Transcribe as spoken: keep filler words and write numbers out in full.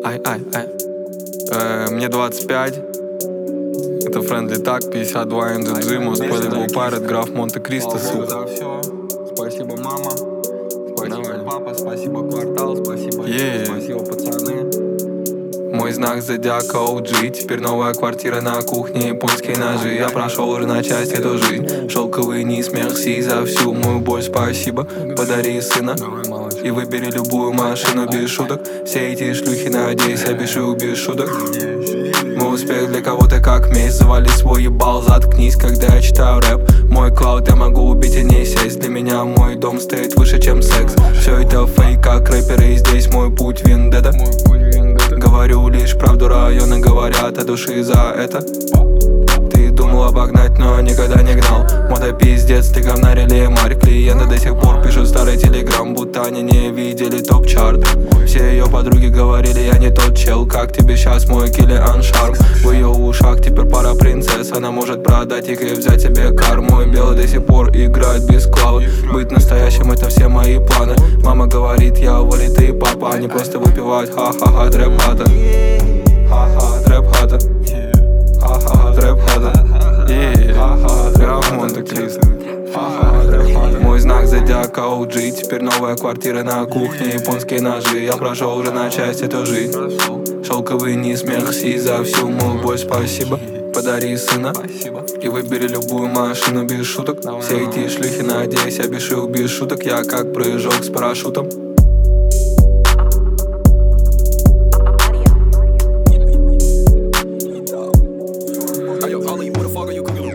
Ай, ай, ай. Э, мне двадцать пять. Это Friendly Tag, пятьдесят два эн джи джи, Moscow Label Pirate, граф Монте-Кристо, сука. За все. Спасибо, мама. Спасибо, Давай. Папа. Спасибо, квартал. Спасибо, yeah. Спасибо, пацаны. Мой знак зодиака о джи. Теперь новая квартира на кухне, японские ножи. Я прошел уже на часть эту жизнь. Шелковый низ, мерси за всю мою боль, спасибо. Подари сына и выбери любую машину без шуток. Все эти шлюхи, надеюсь, опишу без шуток. Мой успех для кого-то как месть. Завали свой ебал, заткнись, когда я читаю рэп. Мой клауд я могу убить и не сесть. Для меня мой дом стоит выше, чем секс. Все это фейк, как рэперы, и здесь мой путь вендетта. Говорю лишь правду, районы говорят о души за это. Ты думал обогнать, но никогда не гнал. Мода пиздец, ты говна реле марь. Клиенты до сих пор пишут старый телеграм, будто они не видели топ-чарт. Все ее подруги говорили, я не тот чел. Как тебе сейчас мой Киллиан Шарм? В ее ушах теперь пара принцесс. Она может продать их и взять себе кар. Мой белый до сих пор играет без клавы. Быть настоящим это все мои планы. Мама говорит, я вылитый папа. Они просто выпивают ха-ха-ха, трэп-хата. Ха-ха, трэп-хата. Ха-ха, трэп-хата. Граф Монте-Кристо. Мой знак зодиака о джи. Теперь новая квартира на кухне, японские ножи. Я прошел уже на часть эту жизнь. Шелковый низ, мерси за всю мою боль, спасибо. Подари сына и выбери любую машину без шуток. Все эти шлюхи, надеюсь, опишу без шуток. Я как прыжок с парашютом.